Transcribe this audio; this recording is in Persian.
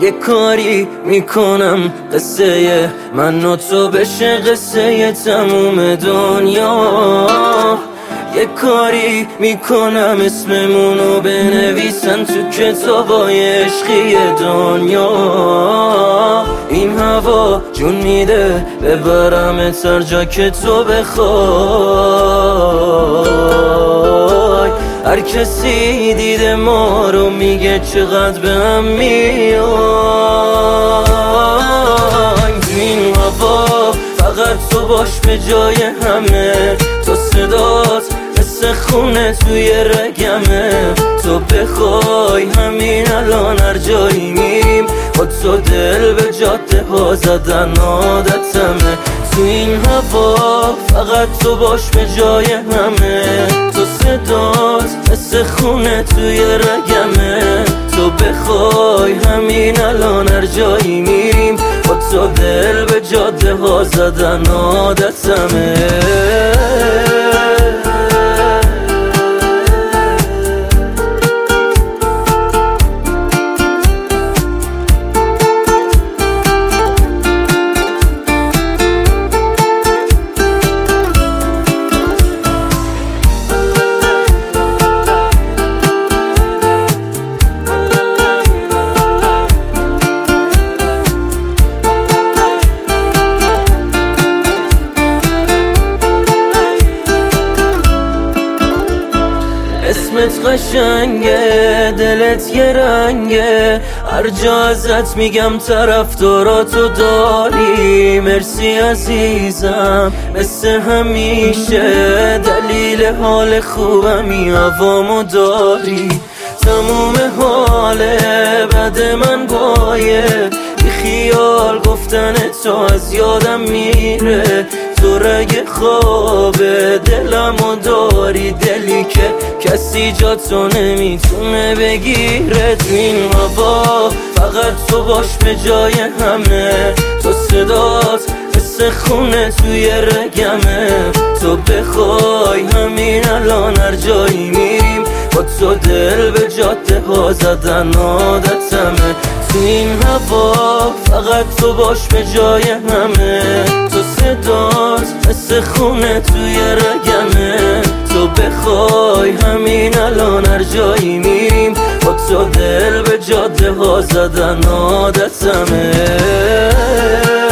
یه کاری میکنم قصه من و تو بشه قصه تموم دنیا. یه کاری میکنم اسممونو بنویسن تو کتابای عشقی دنیا. این هوا جون میده ببرم هر جا که تو بخوای. هر کسی دیده ما رو میگه چقدر به هم میای. تو این هوا فقط تو باش به جای همه. تو صدات مثل خونه توی رگمه. تو بخوای همین الان هر جایی میریم با تو دل به جاده ها زدن عادتمه. تو این هوا فقط تو باش به جای همه. تو صدات مثل خونه توی رگمه. تو بخوای همین الان هر جایی میریم با تو دل به جاده ها زدن عادتمه. اسمت قشنگه، دلت یه رنگه، هر جا ازت میگم طرفداراتو داری. مرسی عزیزم مثل همیشه، دلیل حال خوبمی هوامو داری. تموم حاله بعد من بایه، بی خیال گفتن تو از یادم میره. تو رگ خوابه دلمو داری، دلی که کسی جا تو نمیتونه بگیره. تو این هوا فقط تو باش به جای همه. تو صدات مثل خونه توی رگمه. تو بخوای همین الان هر جایی میریم با تو دل به جاده ها زدن عادتمه. تو این هوا فقط تو باش به جای همه. تو صدات مثل خونه توی رگمه. تو بخوای همین الان هر جایی میریم با تو دل به جاده ها زدن عادتمه.